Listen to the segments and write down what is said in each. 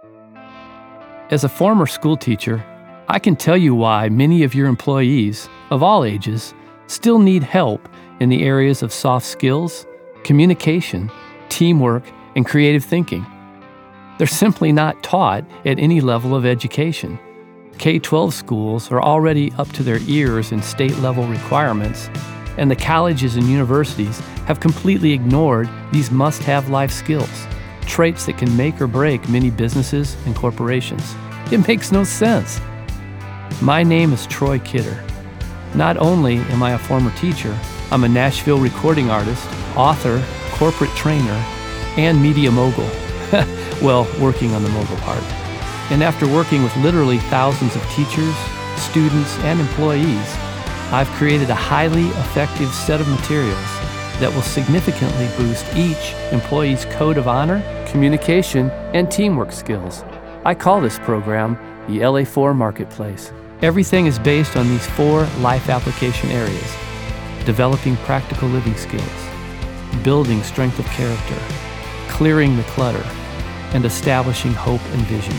As a former school teacher, I can tell you why many of your employees, of all ages, still need help in the areas of soft skills, communication, teamwork, and creative thinking. They're simply not taught at any level of education. K-12 schools are already up to their ears in state-level requirements, and the colleges and universities have completely ignored these must-have life skills, traits that can make or break many businesses and corporations. It makes no sense. My name is Troy Kidder. Not only am I a former teacher, I'm a Nashville recording artist, author, corporate trainer, and media mogul. Well, working on the mogul part. And after working with literally thousands of teachers, students, and employees, I've created a highly effective set of materials that will significantly boost each employee's code of honor, communication, and teamwork skills. I call this program the LA4 Marketplace. Everything is based on these 4 life application areas: developing practical living skills, building strength of character, clearing the clutter, and establishing hope and vision.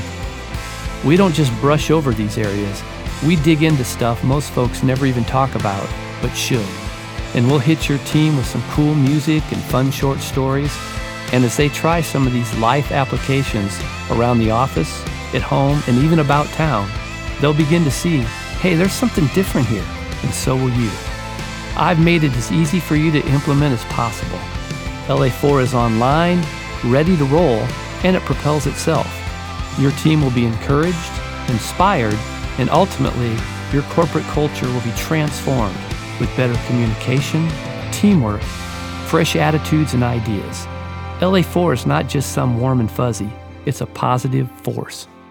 We don't just brush over these areas, we dig into stuff most folks never even talk about, but should. And we'll hit your team with some cool music and fun short stories. And as they try some of these life applications around the office, at home, and even about town, they'll begin to see, hey, there's something different here, and so will you. I've made it as easy for you to implement as possible. LA4 is online, ready to roll, and it propels itself. Your team will be encouraged, inspired, and ultimately, your corporate culture will be transformed with better communication, teamwork, fresh attitudes, and ideas. LA4 is not just some warm and fuzzy, it's a positive force.